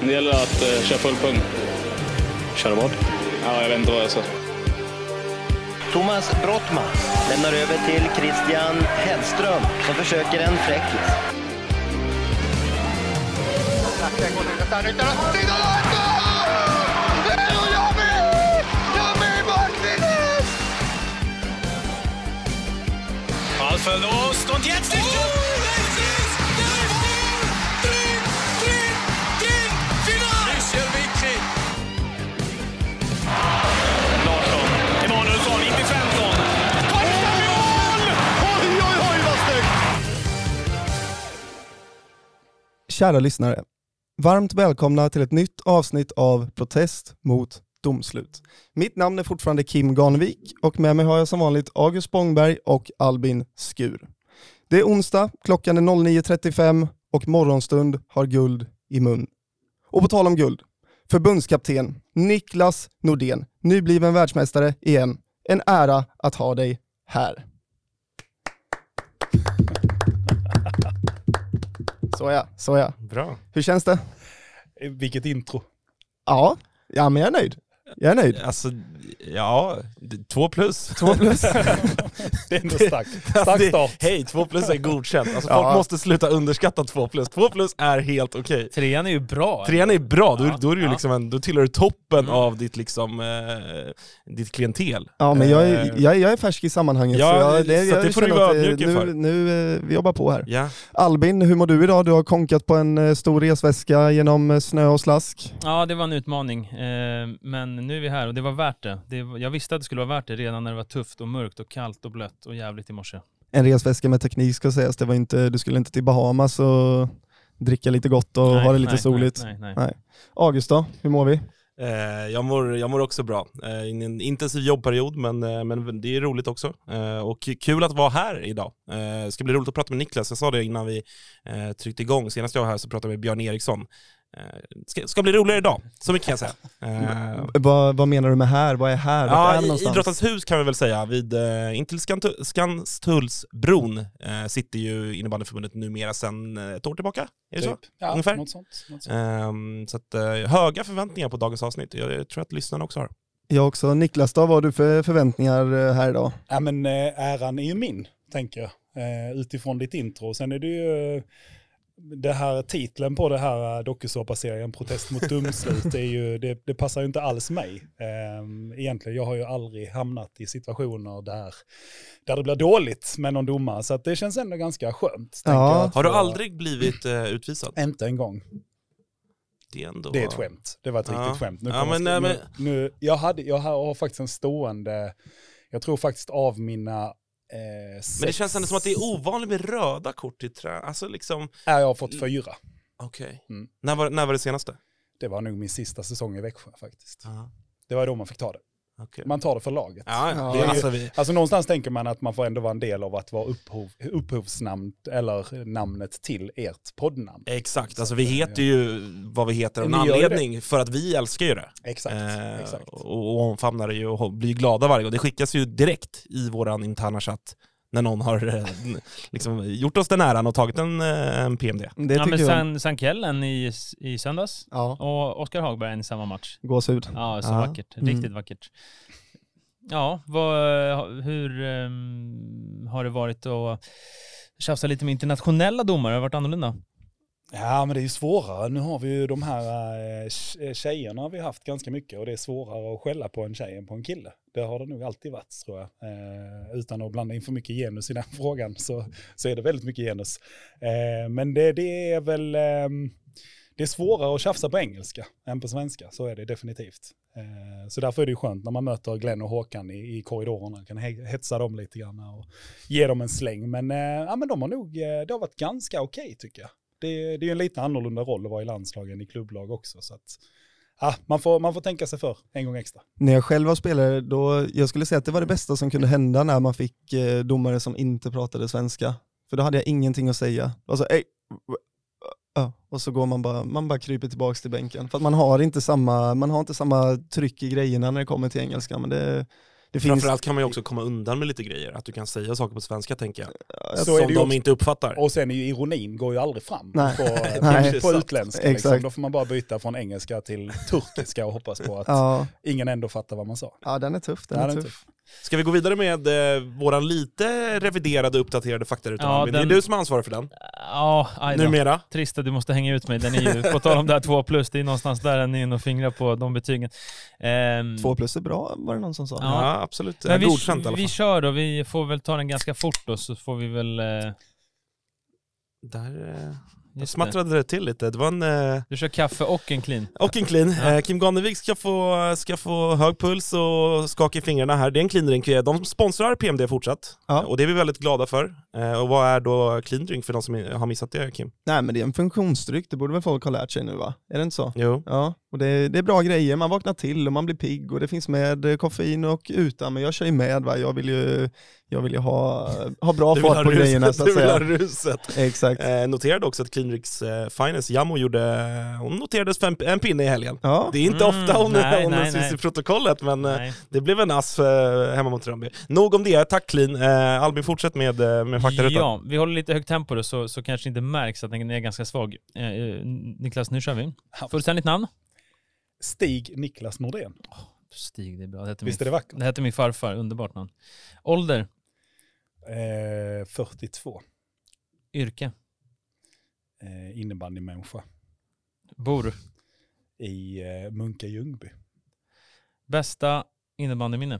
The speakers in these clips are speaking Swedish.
Det gäller att köra full pung. Köra vad? Ja, jag vet inte vad jag ska. Thomas Brottman lämnar över till Christian Hellström som försöker en fräckis. Ballverlust und jetzt nicht Michel Vichy. Larsson, Emanuelsson, in till 15. Första mål! Oj, vad snyggt! Kära lyssnare, varmt välkomna till ett nytt avsnitt av Protest mot domslut. Mitt namn är fortfarande Kim Garnevik och med mig har jag som vanligt August Spångberg och Albin Skur. Det är onsdag, klockan är 09.35 och morgonstund har guld i mun. Och på tal om guld, förbundskapten Niklas Nordén, nybliven världsmästare igen. En ära att ha dig här. Så ja. Bra. Hur känns det? Vilket intro. Ja, men jag är nöjd. Alltså, ja, 2+. 2+. Det är ändå stark start. Hej, 2+ är godkänt. Alltså folk måste sluta underskatta 2+. 2+ är helt okej. 3:an är ju bra. 3:an är bra, då är du ju liksom då tillhör du toppen av ditt liksom ditt klientel. Ja, men jag är färsk i sammanhanget. Ja, så det får du vara ödmjuk inför. Nu vi jobbar på här. Ja. Albin, hur mår du idag? Du har konkat på en stor resväska genom snö och slask. Ja, det var en utmaning. Men nu är vi här och det var värt det. Jag visste att det skulle vara värt det redan när det var tufft och mörkt och kallt och blött och jävligt i morse. En resväska med teknik ska sägas. Det var inte, du skulle inte till Bahamas och dricka lite gott och ha det lite soligt. Nej. August då, hur mår vi? Jag mår också bra. En intensiv jobbperiod, men det är roligt också. Och kul att vara här idag. Det ska bli roligt att prata med Niklas. Jag sa det innan vi tryckte igång. Senast jag var här så pratade vi med Björn Eriksson. Ska bli roligare idag, så mycket kan jag säga. Vad menar du med här? Vad är här? Ja, i Idrottens hus kan vi väl säga. Intill Skanstullsbron sitter ju innebandyförbundet numera sedan ett år tillbaka. Är det så? Ja, ungefär. Något sånt. Så att, höga förväntningar på dagens avsnitt. Jag tror att lyssnarna också har. Jag också. Niklas, då, vad har du för förväntningar här idag? Ja, men äran är ju min, tänker jag. Utifrån ditt intro. Sen är det ju det här titeln på det här dokusåpaserien Protest mot domslut är ju, det passar ju inte alls mig. Egentligen, jag har ju aldrig hamnat i situationer där det blir dåligt med någon domare, så att det känns ändå ganska skönt. Ja. Har du aldrig blivit utvisad? Inte en gång. Det är ett skämt. Det var ett riktigt skämt. Jag har faktiskt en stående, jag tror faktiskt av mina men det känns ändå som att det är ovanligt med röda kort i trä. Alltså liksom... Jag har fått 4. Okej. När var det senaste? Det var nog min sista säsong i Växjö faktiskt. Det var då man fick ta det. Okay. Man tar det för laget. Alltså någonstans tänker man att man får ändå vara en del av att vara upphovsnamn eller namnet till ert poddnamn. Exakt, alltså vi heter ju vad vi heter av en anledning för att vi älskar ju det. Exakt. Och omfamnar det ju och blir glada varje gång. Det skickas ju direkt i våran interna chatt när någon har liksom gjort oss den äran och tagit en PMD. Men Sankellen i söndags och Oskar Hagberg i samma match. Gåshud. Ja, så vackert. Riktigt vackert. Ja, hur har det varit att tjafsa lite med internationella domare? Har det varit annorlunda? Ja, men det är ju svårare. Nu har vi ju de här tjejerna vi har haft ganska mycket, och det är svårare att skälla på en tjej än på en kille. Det har det nog alltid varit, tror jag. Utan att blanda in för mycket genus i den frågan så är det väldigt mycket genus. Men det är väl... Det är svårare att tjafsa på engelska än på svenska, så är det definitivt. Så därför är det ju skönt när man möter Glenn och Håkan i korridorerna. Kan hetsa dem lite grann och ge dem en släng. Men de har nog, det har varit ganska okej, tycker jag. Det är ju en lite annorlunda roll att vara i landslagen i klubblag också. Så att, man får tänka sig för en gång extra. När jag själv var spelare, jag skulle säga att det var det bästa som kunde hända när man fick domare som inte pratade svenska. För då hade jag ingenting att säga. Alltså, och så går man bara kryper tillbaka till bänken. För att man har inte samma tryck i grejerna när det kommer till engelska. Men Det finns, Framförallt kan man ju också komma undan med lite grejer. Att du kan säga saker på svenska, tänker jag. Så är som det de också. inte uppfattar. Och sen är ju ironin går ju aldrig fram Nej. på, på utländska. Liksom. Exakt. Då får man bara byta från engelska till turkiska och hoppas på att ja, ingen ändå fattar vad man sa. ja, den är tuff. Den Ja, är den är tuff. Ska vi gå vidare med våran lite reviderade, uppdaterade faktarutan? Ja, Det är du som ansvarar för den. Ja, aj då. Numera. Trist att du måste hänga ut mig. Den är ju, på tal om det här 2+, det är någonstans där den är in och fingrar på de betygen. 2+ är bra, var det någon som sa. Ja, Ja. absolut. Men Godkänt i alla vi fall. kör och vi får väl ta den ganska fort då, så får vi väl... Där just det. smattrade det till lite. Det var en... Du kör kaffe och en clean. Och en clean. Ja. Kim Ganevik ska få hög puls och skaka i fingrarna här. Det är en clean drink. De sponsrar PMD fortsatt. Ja. Och det är vi väldigt glada för. Och vad är då clean drink för de som har missat det, Kim? Nej, men det är en funktionsdryck, det borde väl folk ha lärt sig nu, va? Är det inte så? Jo. Ja, och det är bra grejer, man vaknar till och man blir pigg och det finns med koffein och utan, men jag kör ju med, va? Jag vill ju ha bra fart på grejerna, så att Du vill ha säga. ruset. Exakt. Noterade också att Clean Drinks Finest Jammo hon noterades en pinne i helgen. Ja. Det är inte ofta hon nej. syns i protokollet, men Nej. det blev en ass hemma mot Rönnby. Nog om det, tack Clean. Albin, fortsätt med faktarutan. Ja, vi håller lite högt tempo då, så kanske inte märks att den är ganska svag. Niklas, nu kör vi. Fullständigt namn? Stig Niklas Nordén. Stig, det är bra. Det heter Visst är det vackert? Det heter min farfar, underbart namn. Ålder? 42. Yrke? Innebandymänniska. Bor? I Munka Ljungby. Bästa innebandyminne?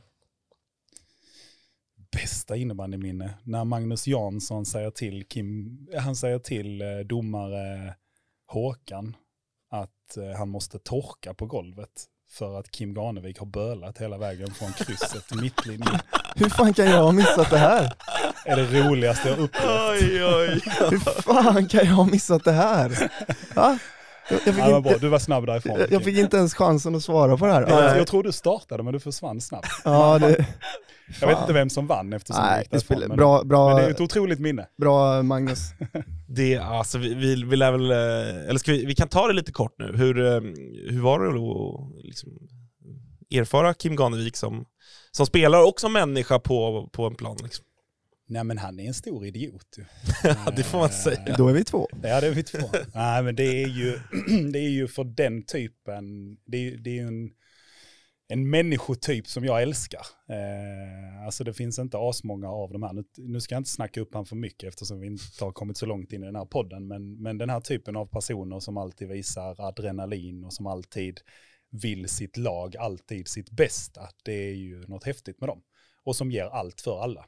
Bästa innebandyminne när Magnus Jansson säger till domare Håkan att han måste torka på golvet för att Kim Ganevik har bölat hela vägen från krysset till mittlinjen. Hur fan kan jag ha missat det här? Är det roligaste jag upplevt. Oj. Hur fan kan jag ha missat det här? Ja? Du var snabb därifrån. Jag fick inte ens chansen att svara på det här. Jag tror du startade, men du försvann snabbt. Ja, Jag vet inte vem som vann eftersom nej, du gick därifrån, men bra, men det är ett otroligt minne. bra Magnus. Det, alltså, vi lär väl, eller ska vi kan ta det lite kort nu. Hur var det att liksom erfara Kim Ganevik som spelare och som människa på en plan? Liksom? Nej, men han är en stor idiot. Det får man säga. Då är vi två. Ja, det är vi två. Nej, men det är ju för den typen, det är ju en människotyp som jag älskar. Alltså det finns inte asmånga av de här. Nu ska jag inte snacka upp han för mycket eftersom vi inte har kommit så långt in i den här podden. Men den här typen av personer som alltid visar adrenalin och som alltid vill sitt lag, alltid sitt bästa. Det är ju något häftigt med dem. Och som ger allt för alla.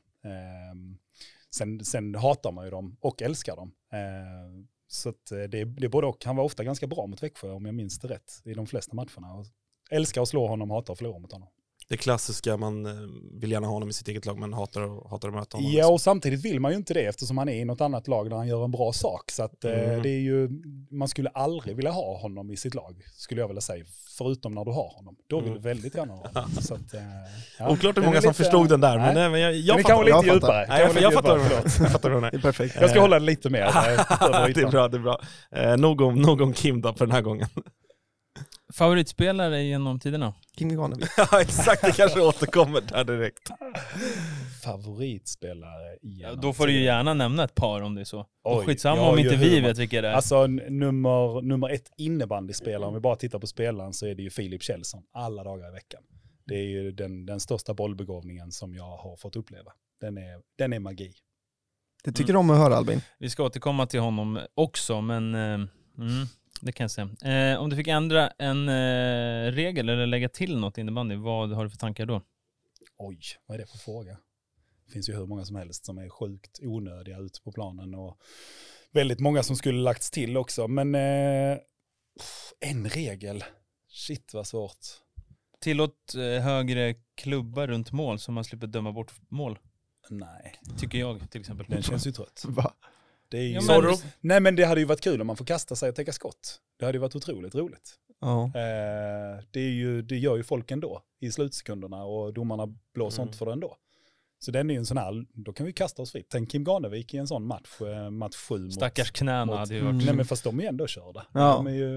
Sen hatar man ju dem och älskar dem. Så att det både och. Han var ofta ganska bra mot Växjö om jag minns det rätt i de flesta matcherna. Och älskar att slå honom, hatar att förlora mot honom. Det klassiska, man vill gärna ha honom i sitt eget lag men hatar att möta honom. Ja, och samtidigt vill man ju inte det eftersom han är i något annat lag där han gör en bra sak. Så att det är ju, man skulle aldrig vilja ha honom i sitt lag, skulle jag vilja säga. Förutom när du har honom. Då vill du väldigt gärna ha honom. Så att, ja. Oklart hur många som förstod den där, men jag fattar. Lite djupare. Jag fattar. Det är perfekt. Jag ska hålla det lite mer. Det är bra. Nog om Kim då för den här gången. Favoritspelare genom tiderna? Kim Ganevik. Ja, exakt. Det kanske återkommer där direkt. Favoritspelare Ja, då får du ju gärna nämna ett par om det är så. Oj, Skitsamma ja, om inte vi hur vet vilka det är. Alltså nummer 1 innebandyspelare, om vi bara tittar på spelaren så är det ju Filip Kjellson alla dagar i veckan. Det är ju den största bollbegåvningen som jag har fått uppleva. Den är magi. Det tycker du om att höra, Albin. Vi ska återkomma till honom också, men det kan jag säga. Om du fick ändra en regel eller lägga till något innebandy, vad har du för tankar då? Oj, vad är det för fråga? Det finns ju hur många som helst som är sjukt onödiga ute på planen och väldigt många som skulle lagts till också. Men en regel, shit vad svårt. Tillåt högre klubbar runt mål så man slipper döma bort mål. Nej, tycker jag till exempel. den känns ju trött. Va? Det är ju... Ja, men- Nej, men det hade ju varit kul om man får kasta sig och täcka skott. Det hade ju varit otroligt roligt. Ja. Det gör ju folk ändå i slutsekunderna och domarna blåser inte för det ändå. Så den är ju en sån här, då kan vi kasta oss fritt. Tänk Kim Ganevik i en sån match 7 Stackars knäna hade ju varit... Nej, men fast de är ändå körda. Ja. De är ju,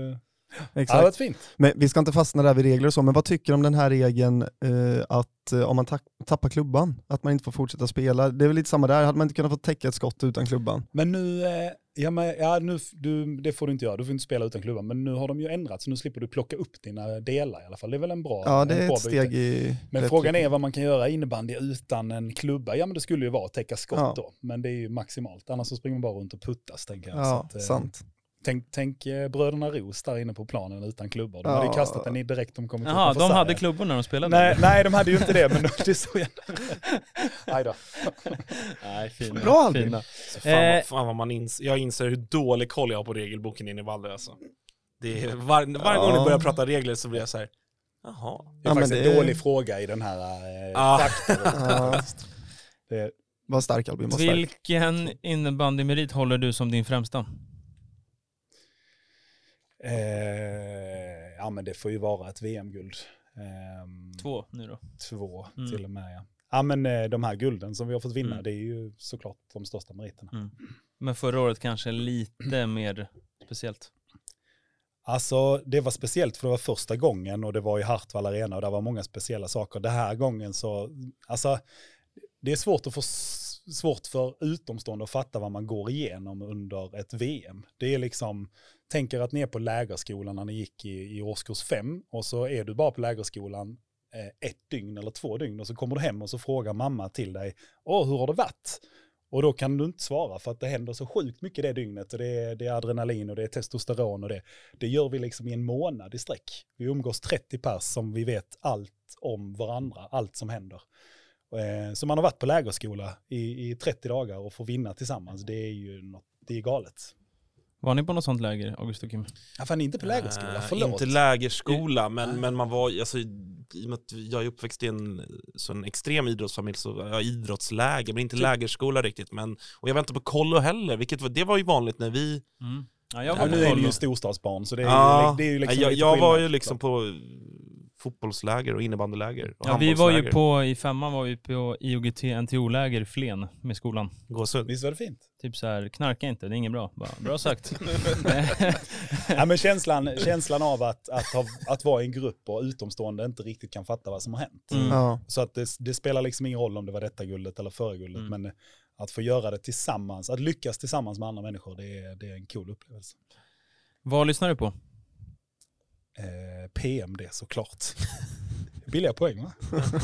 Exakt. Ja, det var fint. Men vi ska inte fastna där vid regler och så, men vad tycker du om den här regeln att om man tappar klubban, att man inte får fortsätta spela? Det är väl lite samma där, hade man inte kunnat få täcka ett skott utan klubban? Men nu, det får du inte göra, du får inte spela utan klubban, men nu har de ju ändrat så nu slipper du plocka upp dina delar i alla fall. Det är väl en bra Ja, det är bra ett steg byte. i... Men frågan är vad man kan göra innebandy utan en klubba. Ja, men det skulle ju vara att täcka skott Ja. då, men det är ju maximalt. Annars så springer man bara runt och puttas, tänker jag. Ja, så att, sant. Tänk bröderna Ros där inne på planen utan klubbor. De hade ju kastat den i direkt de kommit Jaha, utanför de Sverige. hade klubbor när de spelade? Nej, de hade ju inte det, men det är så jävla... Nej då. Nej, fina. Bra, Albin. Fina. Fan vad jag inser hur dålig koll jag har på regelboken in i Valle alltså. Det är varje gång ni börjar prata regler så blir jag så här. Jaha. Det är Ja, faktiskt men en det är- dålig fråga i den här faktorn. Det, Var stark Albin, var stark. Vilken innebandymerit håller du som din främsta? ja, men det får ju vara ett VM-guld. 2 nu då. 2 Mm. till och med, ja. Ja, men de här gulden som vi har fått vinna, Mm. det är ju såklart de största meriterna. Mm. Men förra året kanske lite mer speciellt. Alltså, det var speciellt för det var första gången och det var i Hartwall Arena och det var många speciella saker. Det här gången så, alltså, det är svårt för utomstående att fatta vad man går igenom under ett VM. Det är liksom, tänker att ni är på lägerskolan när ni gick i årskurs 5 och så är du bara på lägerskolan 1 dygn eller 2 dygn och så kommer du hem och så frågar mamma till dig, hur har det varit? Och då kan du inte svara för att det händer så sjukt mycket det dygnet och det är adrenalin och det är testosteron och det gör vi liksom i en månad i sträck. Vi umgås 30 pers som vi vet allt om varandra, allt som händer. Så man har varit på lägerskola i 30 dagar och får vinna tillsammans, det är ju det är galet. Var ni på något sånt läger, August och Kim? Ja, fan inte på lägerskola, förlåt. Inte lägerskola, men man var, alltså, i och med att jag är uppväxt i en extrem idrottsfamilj så ja, idrottsläger, men inte lägerskola riktigt. Och jag var inte på kollo heller, det var ju vanligt när vi... Mm. Ja, jag Ja, var nu på är det kollo. ju storstadsbarn så det är ju liksom jag lite var skillnad. ju liksom på fotbollsläger och innebandyläger. Och Ja, vi var ju handbollsläger. i 5:an var vi på IOGT NTO-läger Flen med skolan. Gåsud. Visst var det fint? Typ så här, knarka inte, det är inget bra. Bra sagt. Ja, men känslan av att vara i en grupp och utomstående inte riktigt kan fatta vad som har hänt. Mm. Ja. Så att det spelar liksom ingen roll om det var detta guldet eller förra guldet, men att få göra det tillsammans, att lyckas tillsammans med andra människor, det är en cool upplevelse. Vad lyssnar du på? PMD såklart. Billiga poäng, va?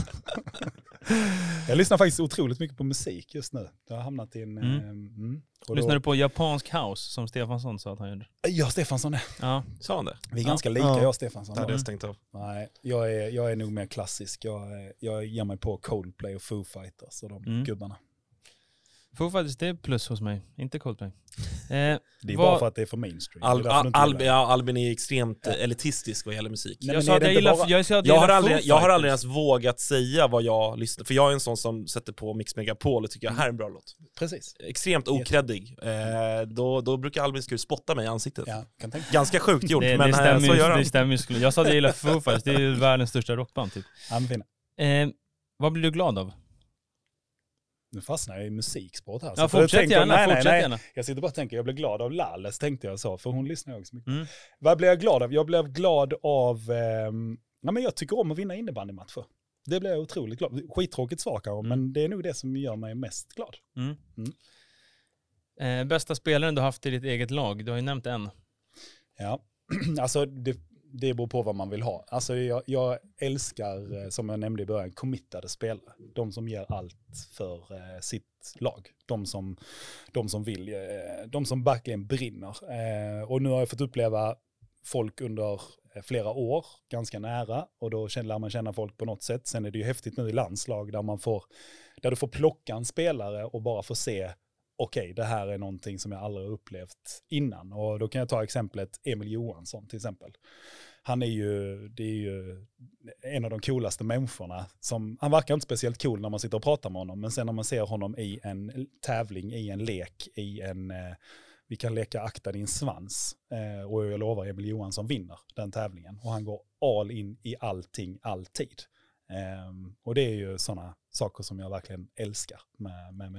Jag lyssnar faktiskt otroligt mycket på musik just nu. Jag har hamnat i en... Lyssnar du på japansk house som Stefansson sa att han gjorde? Ja, Stefansson är. Ja. Sa han det? Vi är ganska lika, Ja. jag och Stefansson. Det hade jag stängt av. Nej, jag är nog mer klassisk. Jag ger mig på Coldplay och Foo Fighters och de gubbarna. Foo Fighters, det är plus hos mig, inte Coldplay. Det är bara för att det är för mainstream. Det är därför du inte gillar det. Albin är extremt elitistisk vad gäller musik. Nej, Jag men sa är att det jag inte gillar, bara- jag sa att Jag har gillar aldrig Foo ens Fighters. vågat säga vad jag lyssnar. För jag är en sån som sätter på Mix Megapol och tycker att här är en bra låt. Precis. Extremt okreddig. Då brukar Albin Skur spotta mig i ansiktet. Ja, kan tänka. Ganska sjukt gjort, Det men stämmer, så gör han. det stämmer. Jag sa att jag gillar Foo Fighters, det är ju världens största rockband typ. Ja, men fina. Vad blir du glad av? Nu fastnar jag i musiksport här. Ja, för jag fortsätt tänker- gärna, fortsätt gärna. Jag sitter bara och tänker, jag blir glad av Lalles, tänkte jag så, för hon lyssnar ju också mycket. Mm. Vad blev jag glad av? Jag blev glad av, men jag tycker om att vinna innebandymatcher. Det blev jag otroligt glad. Skittråkigt svar kanske, men det är nog det som gör mig mest glad. Bästa spelaren du har haft i ditt eget lag? Du har ju nämnt en. Ja, alltså det beror på vad man vill ha. Alltså jag älskar, som jag nämnde i början, committade spelare. De som ger allt för sitt lag. De som vill, de som verkligen brinner. Och nu har jag fått uppleva folk under flera år, ganska nära, och då lär man känna folk på något sätt. Sen är det ju häftigt nu i landslag där du får plocka en spelare och bara få se, okej, det här är någonting som jag aldrig har upplevt innan. Och då kan jag ta exemplet Emil Johansson till exempel. Det är ju en av de coolaste människorna. Han verkar inte speciellt cool när man sitter och pratar med honom, men sen när man ser honom i en tävling, i en lek, vi kan leka akta din svans, och jag lovar Emil Johansson vinner den tävlingen. Och han går all in i allting, alltid. Och det är ju sådana saker som jag verkligen älskar med människor.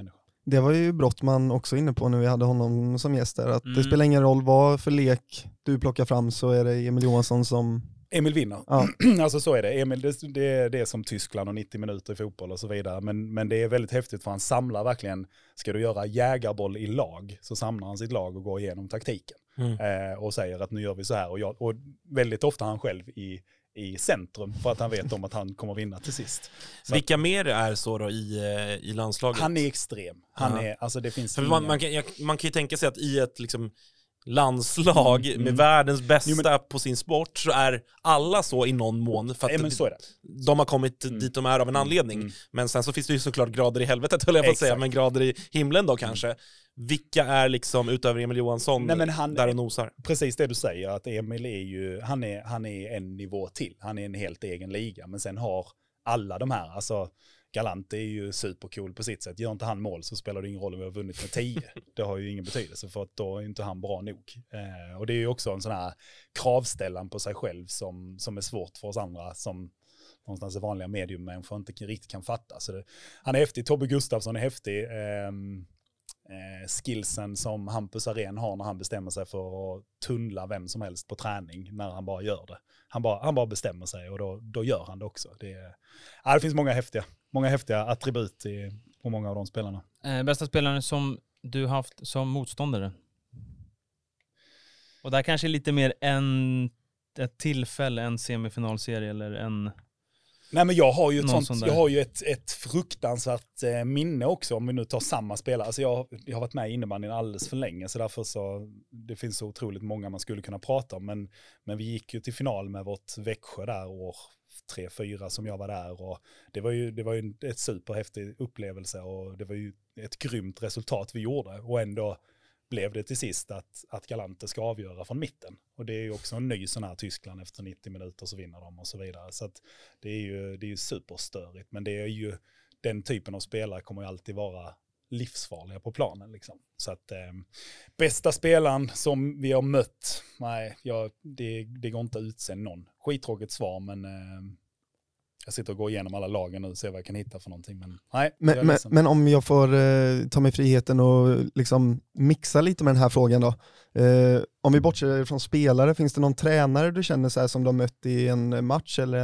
Det var ju Brottman också inne på när vi hade honom som gäst där, att det spelar ingen roll vad för lek du plockar fram, så är det Emil Johansson som... Emil vinner. Ja. Alltså så är det. Emil, det är som Tyskland och 90 minuter i fotboll och så vidare. Men det är väldigt häftigt för han samlar verkligen, ska du göra jägarboll i lag så samlar han sitt lag och går igenom taktiken. Och säger att nu gör vi så här. Och väldigt ofta han själv i centrum för att han vet om att han kommer vinna till sist. Så vilka mer är så då i landslaget? han är extrem. Alltså det finns man kan ju tänka sig att i ett liksom landslag med världens bästa på sin sport så är alla så i någon mån, för att men så är det. De har kommit dit de är av en anledning. Men sen så finns det ju såklart grader i helvetet, höll jag på att säga, men grader i himlen då kanske. Vilka är liksom utöver Emil Johansson där och nosar? Precis det du säger, att Emil är ju, han är en nivå till. Han är en helt egen liga, men sen har alla de här, alltså Galant är ju supercool på sitt sätt. Gör inte han mål så spelar det ingen roll om vi har vunnit med 10. Det har ju ingen betydelse, för att då är inte han bra nog. Och det är ju också en sån här kravställan på sig själv som är svårt för oss andra, som någonstans är vanliga mediummänniskor inte riktigt kan fatta. Så han är häftig. Tobbe Gustafsson är häftig. Skillsen som Hampus Arén har när han bestämmer sig för att tunnla vem som helst på träning, när han bara gör det. Han bara bestämmer sig, och då gör han det också. Det finns många häftiga attribut på många av de spelarna. Bästa spelaren som du haft som motståndare? Och där kanske lite mer ett tillfälle, en semifinalserie eller en... Nej, men jag har ju ett fruktansvärt minne också, om vi nu tar samma spelare. Alltså jag har varit med i innebandyn alldeles för länge, så därför så det finns så otroligt många man skulle kunna prata om. Men vi gick ju till final med vårt Växjö där år 3-4 som jag var där, och det var ju ett superhäftig upplevelse, och det var ju ett grymt resultat vi gjorde, och ändå blev det till sist att Galante ska avgöra från mitten. Och det är ju också en ny sån här Tyskland, efter 90 minuter så vinner de och så vidare. Så att det är ju superstörigt. Men det är ju, den typen av spelare kommer ju alltid vara livsfarliga på planen liksom. Så att bästa spelaren som vi har mött, nej, det går inte att utse någon. Skittråkigt svar, men jag sitter och går igenom alla lagen nu och ser vad jag kan hitta för någonting. Men, nej, men om jag får ta mig friheten och liksom mixa lite med den här frågan då. Om vi bortser från spelare, finns det någon tränare du känner så här som du har mött i en match eller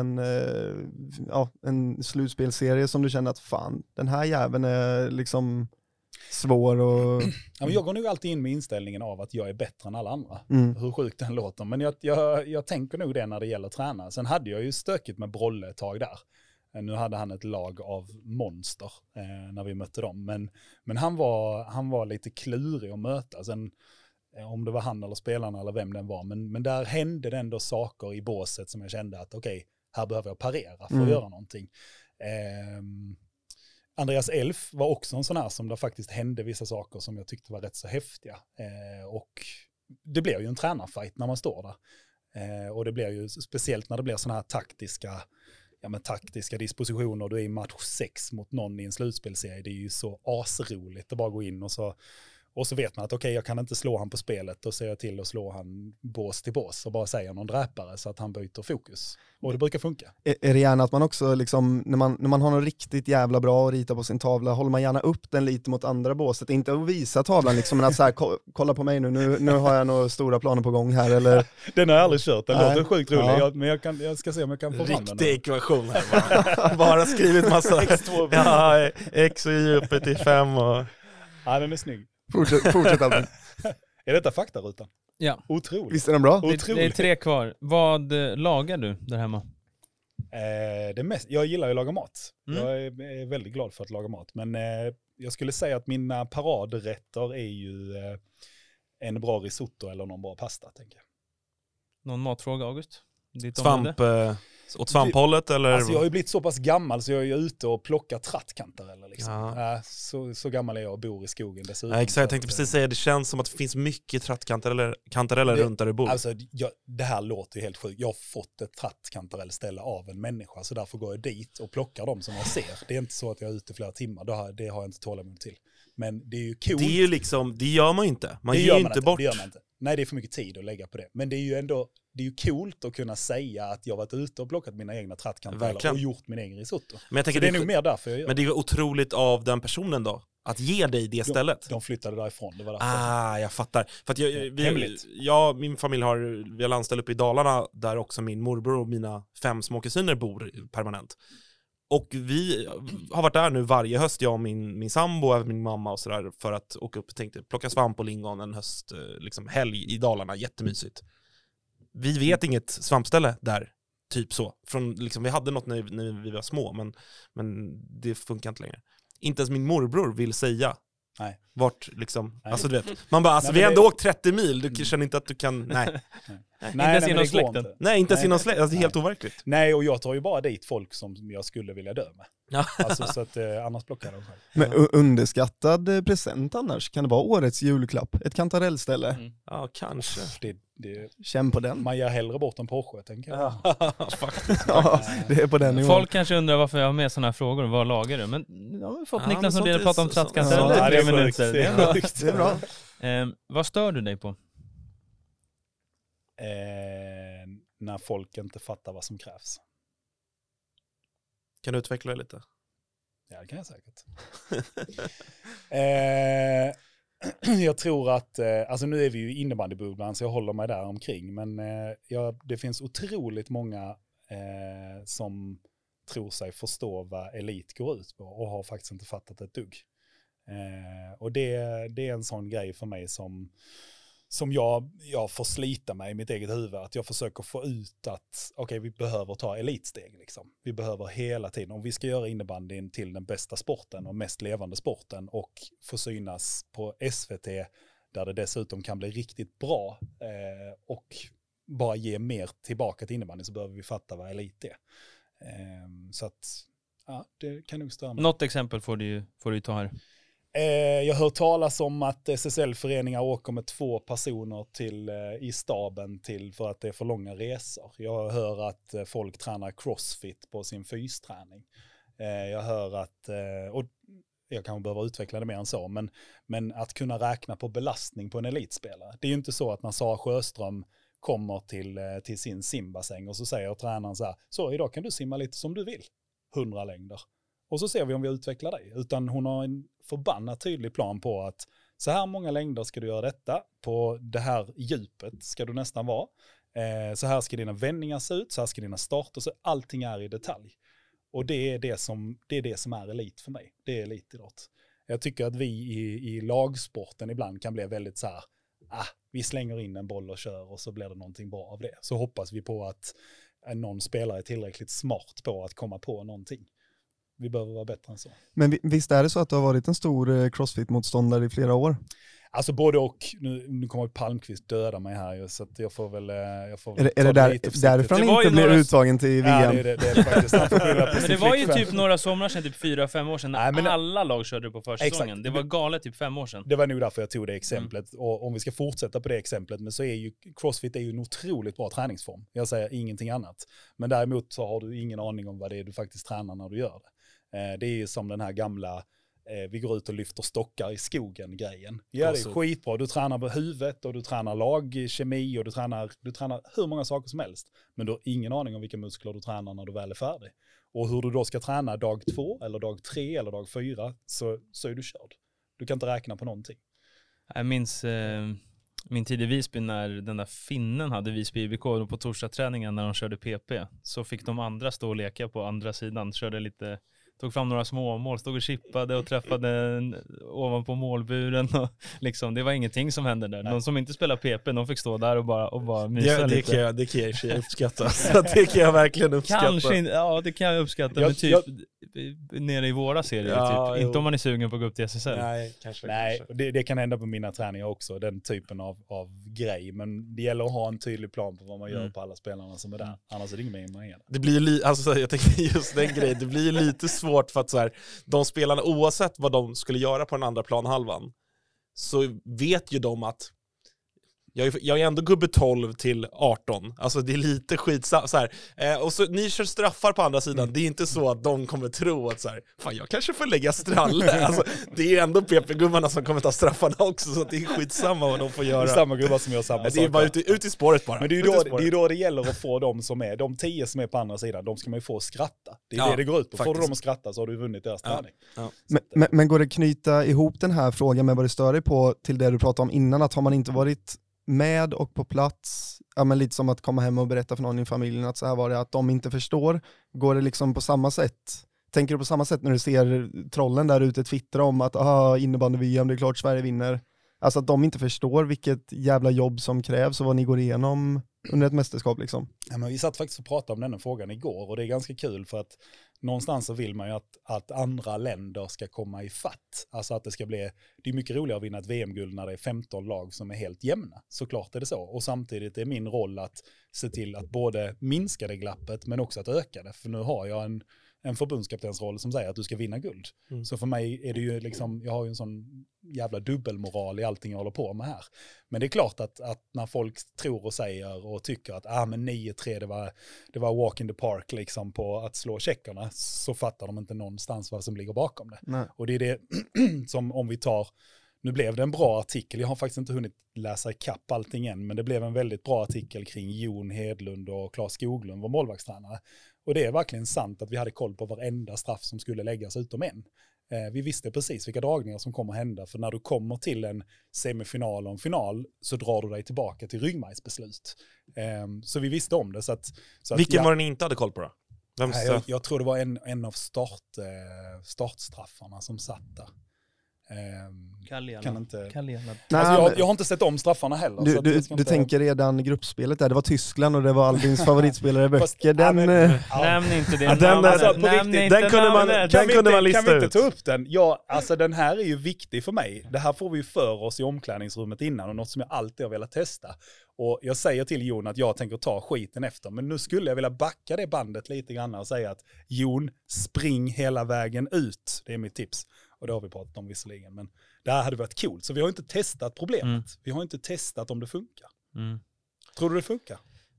en slutspelserie som du känner att fan, den här jäveln är liksom svår och... Ja, men jag går nog alltid in med inställningen av att jag är bättre än alla andra. Hur sjukt den låter. Men jag tänker nog det när det gäller träna. Sen hade jag ju stökigt med Brolle ett tag där. Nu hade han ett lag av monster när vi mötte dem. Men han var lite klurig att möta. Sen, om det var han eller spelarna eller vem den var. Men där hände det ändå saker i båset som jag kände att okej, här behöver jag parera för att göra någonting. Andreas Elf var också en sån här som det faktiskt hände vissa saker som jag tyckte var rätt så häftiga. Och det blev ju en tränarfight när man står där. Och det blir ju speciellt när det blir såna här taktiska dispositioner. Du är i match 6 mot någon i en slutspelserie. Det är ju så asroligt att bara gå in och så vet man att okej, jag kan inte slå han på spelet, och ser jag till att slå han bås till bås och bara säga någon dräpare så att han byter fokus. Och det brukar funka. Är det gärna att man också, liksom, när man har något riktigt jävla bra att rita på sin tavla, håller man gärna upp den lite mot andra båset? Inte att visa tavlan, liksom, men att så här, kolla på mig nu har jag några stora planer på gång här. Eller... Den har jag aldrig kört, den låter sjukt rolig. Ja. Men jag ska se om jag kan få fram den. Riktig ekvation här. Bara skrivit massa X och Y uppe till 5 och... Ja, den är snygg. Fortsätt Albin. Är detta faktarutan? Ja. Otroligt. Visst är den bra? Det är 3 kvar. Vad lagar du där hemma? Jag gillar ju att laga mat. Jag är väldigt glad för att laga mat. Men jag skulle säga att mina paradrätter är ju en bra risotto eller någon bra pasta, tänker jag. Någon matfråga, August? Åt svamphållet eller? Alltså jag har ju blivit så pass gammal så jag är ju ute och plockar trattkantareller liksom. Ja. Så gammal är jag och bor i skogen dessutom. Ja, exakt, jag tänkte precis säga, det känns som att det finns mycket trattkantareller runt där du bor. Alltså det här låter ju helt sjukt. Jag har fått ett trattkantarellställe av en människa, så därför går jag dit och plockar dem som jag ser. Det är inte så att jag är ute flera timmar, det har jag inte tålamod till. Men det är ju coolt. Det är ju liksom, det gör man ju inte. Man ger ju inte bort. Det gör man inte. Nej, det är för mycket tid att lägga på det. Men det är ju ändå, det är ju coolt att kunna säga att jag varit ute och plockat mina egna trattkantareller och gjort min egen risotto. Men jag tänker det är nog mer därför jag gör. Men det är otroligt av den personen då. att ge dig det stället. De flyttade därifrån, det var därför. Jag fattar. För att min familj vi har landställe uppe i Dalarna där också min morbror och mina 5 små kusiner bor permanent. Och vi har varit där nu varje höst, jag och min sambo och min mamma och sådär, för att åka upp och tänkte plocka svamp och lingon en höst, liksom helg i Dalarna, jättemysigt. Vi vet inget svampställe där, typ så. Vi hade något när vi var små, men det funkar inte längre. Inte ens min morbror vill säga vart liksom, alltså du vet, man bara, vi har ändå åkt 30 mil, du känner inte att du kan, nej. Inte ens inom släkten. Nej, inte ens inom släkten, alltså det är helt overkligt. Nej, och jag tar ju bara dit folk som jag skulle vilja dö med. Alltså så att annars plockar de själv. Men underskattad present annars, kan det vara årets julklapp? Ett kantarellställe? Ja, kanske. Känn på den. Man ger hellre bort en Porsche, tänker jag. Faktiskt. Ja, det är på den nivån. Folk kanske undrar varför jag har med sådana här frågor, vad lagar du? Men jag har fått Niklas som att prata om trattkantareller i 3 minuter. Det är bra. Vad stör du dig på? När folk inte fattar vad som krävs. Kan du utveckla det lite? Ja, det kan jag säkert. Jag tror att, alltså nu är vi ju innebandybubblan så jag håller mig där omkring, men det finns otroligt många som tror sig förstå vad elit går ut på och har faktiskt inte fattat ett dugg. Och det är en sån grej för mig som jag får slita mig i mitt eget huvud, att jag försöker få ut att vi behöver ta elitsteg liksom. Vi behöver hela tiden, om vi ska göra innebandyn till den bästa sporten och mest levande sporten och få synas på SVT där det dessutom kan bli riktigt bra och bara ge mer tillbaka till innebandyn, så behöver vi fatta vad elit är. Så att, det kan nog störa mig. Något exempel får du ta här. Jag hör talas om att SSL-föreningar åker med 2 personer i staben för att det är för långa resor. Jag hör att folk tränar crossfit på sin fysträning. Jag hör att, och jag kanske behöver utveckla det mer än så, men att kunna räkna på belastning på en elitspelare. Det är ju inte så att när Sara Sjöström kommer till sin simbassäng och så säger tränaren så idag kan du simma lite som du vill, 100 längder. Och så ser vi om vi utvecklar dig. Utan hon har en förbannat tydlig plan på att så här många längder ska du göra detta. På det här djupet ska du nästan vara. Så här ska dina vändningar se ut. Så här ska dina starter. Så allting är i detalj. Och det är det som är elit för mig. Det är elitidrott. Jag tycker att vi i lagsporten ibland kan bli väldigt så här. Vi slänger in en boll och kör och så blir det någonting bra av det. Så hoppas vi på att någon spelare är tillräckligt smart på att komma på någonting. Vi behöver vara bättre än så. Men visst är det så att du har varit en stor crossfit-motståndare i flera år? Alltså både och. Nu kommer Palmqvist döda mig här, så att jag får väl är det därifrån inte blir uttagen till VM? Ja, det är faktiskt. Men det var ju typ några somrar sedan, typ 4-5 år sedan, när alla lag körde på försäsongen. Exakt. Det var galet typ 5 år sedan. Det var nog därför jag tog det exemplet. Och om vi ska fortsätta på det exemplet, men så är ju crossfit är ju en otroligt bra träningsform. Jag säger ingenting annat. Men däremot så har du ingen aning om vad det är du faktiskt tränar när du gör det. Det är ju som den här gamla vi går ut och lyfter stockar i skogen-grejen. Ja, det är skitbra. Du tränar på huvudet och du tränar lagkemi och du tränar hur många saker som helst. Men du har ingen aning om vilka muskler du tränar när du väl är färdig. Och hur du då ska träna dag 2 eller dag 3 eller dag 4 så är du körd. Du kan inte räkna på någonting. Jag minns min tid i Visby när den där finnen hade Visby IBK och på torsdagsträningen när de körde PP. Så fick de andra stå och leka på andra sidan. Körde lite... Tog fram några små mål, stod och chippade och träffade ovanpå målburen. Och liksom, det var ingenting som hände där. De som inte spelar PP, de fick stå där och bara mysa lite. Det kan jag uppskatta. Så det kan jag verkligen uppskatta. Kanske inte, ja det kan jag uppskatta. Men typ nere i våra serier. Typ. Inte om man är sugen på att gå upp till SSL. Nej, kanske. Det kan hända på mina träningar också. Den typen av grej. Men det gäller att ha en tydlig plan på vad man gör på alla spelarna som är där. Annars är det inget med det blir alltså jag tänker just den grejen. Det blir lite svårt för att så här, de spelarna, oavsett vad de skulle göra på den andra planhalvan, så vet ju de att Jag är ändå gubbe 12 till 18. Alltså det är lite skitsamt så här. Och så ni kör straffar på andra sidan. Det är inte så att de kommer tro att så här, fan jag kanske får lägga stralle. Alltså, det är ändå PP-gubbarna som kommer ta straffarna också, så det är skitsamma vad de får göra. Det är samma gubbar som gör samma sak. Det är bara ut i spåret bara. Men det är ju då det gäller att få de 10 som är på andra sidan, de ska man ju få skratta. Det är det det går ut på. Får du dem att skratta så har du vunnit deras träning. Ja. Men går det knyta ihop den här frågan med vad du stör dig på till det du pratade om innan, att har man inte varit med och på plats, ja, men lite som att komma hem och berätta för någon i familjen att så här var det, att de inte förstår, går det liksom på samma sätt? Tänker du på samma sätt när du ser trollen där ute twittra om att innebandy-VM, det är klart Sverige vinner? Alltså att de inte förstår vilket jävla jobb som krävs och vad ni går igenom under ett mästerskap liksom. Ja, men vi satt faktiskt och pratade om den här frågan igår och det är ganska kul för att någonstans så vill man ju att andra länder ska komma i fatt. Alltså att det är mycket roligare att vinna ett VM-guld när det är 15 lag som är helt jämna. Såklart är det så. Och samtidigt är min roll att se till att både minska det glappet men också att öka det. För nu har jag en förbundskaptensroll som säger att du ska vinna guld. Så för mig är det ju liksom, jag har ju en sån jävla dubbelmoral i allting jag håller på med här. Men det är klart att när folk tror och säger och tycker att men 9-3 det var walk in the park liksom på att slå tjeckerna, så fattar de inte någonstans vad som ligger bakom det. Nej. Och det är det som om vi tar, nu blev det en bra artikel, jag har faktiskt inte hunnit läsa ikapp allting än, men det blev en väldigt bra artikel kring Jon Hedlund och Claes Skoglund, vår målvaktstränare. Och det är verkligen sant att vi hade koll på varenda straff som skulle läggas utom en. Vi visste precis vilka dragningar som kommer hända, för när du kommer till en semifinal och en final så drar du dig tillbaka till ryggmärgsbeslut. Så vi visste om det. Så att, Vilken var det ni inte hade koll på då? Jag tror det var en av startstraffarna som satt där. Kan inte... Alltså jag har inte sett om straffarna heller. Du tänker redan gruppspelet där, det var Tyskland och det var Albins favoritspelare Böcker. Nämn inte det. Den kunde man lista ut. Kan vi inte ta upp den? Ja, alltså den här är ju viktig för mig. Det här får vi för oss i omklädningsrummet innan och något som jag alltid har velat testa. Och jag säger till Jon att jag tänker ta skiten efter. Men nu skulle jag vilja backa det bandet lite grann och säga att Jon, spring hela vägen ut. Det är mitt tips. Och det har vi pratat om visserligen. Men det här hade varit coolt. Så vi har inte testat problemet. Vi har inte testat om det funkar. Tror du det funkar?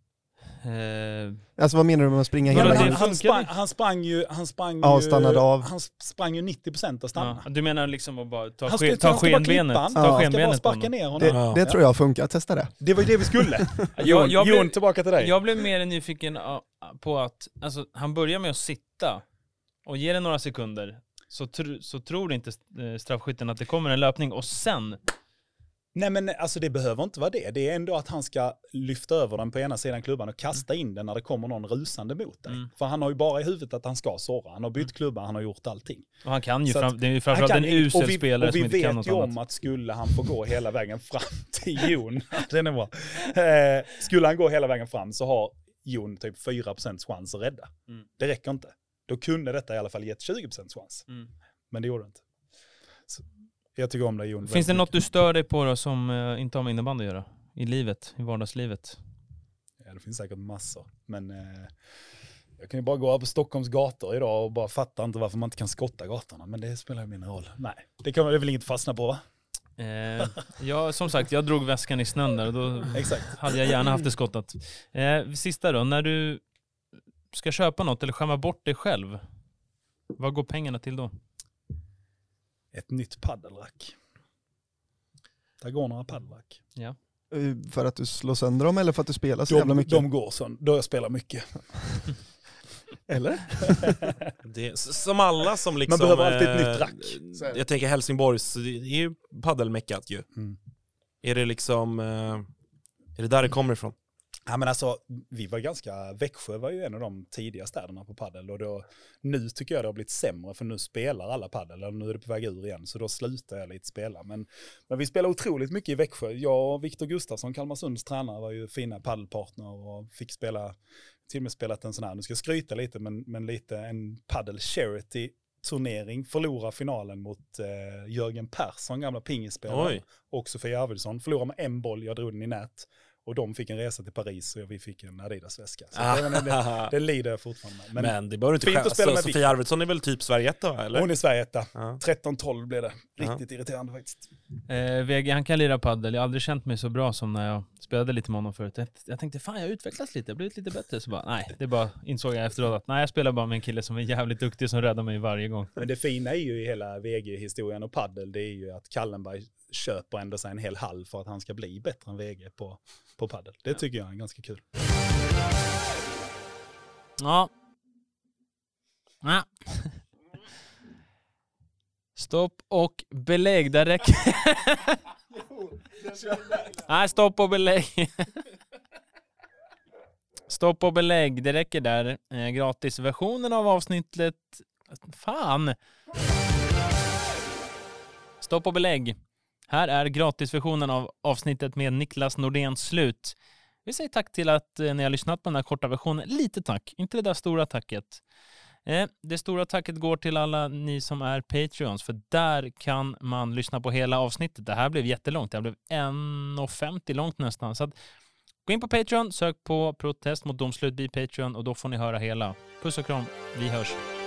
Alltså vad menar du med att springa hela vägen? Han sprang ju stannade av. Han sprang ju 90% av stanna. Ja, du menar liksom att bara ta skenbenet? Han ska bara sparka ner honom. Det tror jag funkar. Testa det. Det var ju det vi skulle. Jon, tillbaka till dig. Jag blev mer nyfiken på att alltså, han börjar med att sitta och ger det några sekunder. Så tror inte straffskytten att det kommer en löpning och sen... Nej men alltså det behöver inte vara det. Det är ändå att han ska lyfta över den på ena sidan klubban och kasta in den när det kommer någon rusande mot dig. För han har ju bara i huvudet att han ska såra. Han har bytt klubba, han har gjort allting. Och han kan ju, det är ju framförallt en usel spelare som inte kan något annat. Och vi vet ju om att skulle han få gå hela vägen fram till Jon, den är bra. Skulle han gå hela vägen fram så har Jon typ 4% chans att rädda. Det räcker inte. Då kunde detta i alla fall gett 20% chans. Men det gjorde det inte. Så jag tycker om det, Jon. Finns det något du stör dig på då som inte har med innebandy att göra? I livet, i vardagslivet? Ja, det finns säkert massor. Men jag kan ju bara gå på Stockholms gator idag och bara fatta inte varför man inte kan skotta gatorna. Men det spelar ju mindre roll. Nej, det är väl inget fastna på, va? Ja, som sagt, jag drog väskan i snön där och då hade jag gärna haft det skottat. Sista då, när du ska köpa något eller skämma bort dig själv, vad går pengarna till då? Ett nytt paddelrack. Där går några paddelrack. Ja. För att du slår sönder dem eller för att du spelar så jävla mycket? De går så, då jag spelar mycket. Eller? Det, som alla som liksom... Man behöver alltid ett nytt rack. Jag tänker Helsingborgs, det är ju paddelmeckat ju. Är det liksom... är det där det kommer ifrån? Ja, men alltså, Växjö var ju en av de tidiga städerna på paddel och då, nu tycker jag det har blivit sämre för nu spelar alla paddel och nu är det på väg ur igen så då slutar jag lite spela. Men vi spelar otroligt mycket i Växjö. Jag och Viktor Gustafsson, Kalmarsunds tränare, var ju fina paddelpartner och fick spela, till och med spelat en sån här, nu ska jag skryta lite, men lite en paddel charity turnering, förlora finalen mot Jörgen Persson, gamla pingisspelare, och Sofia Arvidsson, förlora med en boll, jag drog den i nät. Och de fick en resa till Paris och vi fick en Adidas-väska. Så det lider jag fortfarande med. Men det bör inte fint att spela med Sofia Arvidsson är väl typ Sverigetta, eller? Hon är Sverigetta. Ja. 13-12 blev det. Riktigt irriterande faktiskt. VG, han kan lira paddel. Jag har aldrig känt mig så bra som när jag spelade lite med honom förut. Jag tänkte, fan jag har utvecklats lite, jag har blivit lite bättre. Så bara, nej, det bara insåg jag efteråt att nej, jag spelar bara med en kille som är jävligt duktig som räddar mig varje gång. Men det fina är ju i hela VG-historien och paddel, det är ju att Kallenberg köper ändå sig en hel hall för att han ska bli bättre än VG på paddel. Det tycker jag är ganska kul. Ja. Stopp och belägg, där räcker... Nej, stopp och belägg. Stopp och belägg, det räcker där. Gratisversionen av avsnittet... Fan! Stopp och belägg. Här är gratisversionen av avsnittet med Niklas Nordén slut. Vi säger tack till att ni har lyssnat på den här korta versionen. Lite tack, inte det där stora tacket. Det stora tacket går till alla ni som är Patreons, för där kan man lyssna på hela avsnittet. Det här blev jättelångt, det här blev 1:50 långt nästan. Så att, gå in på Patreon, sök på protest mot domslut vid Patreon och då får ni höra hela. Puss och kram, vi hörs.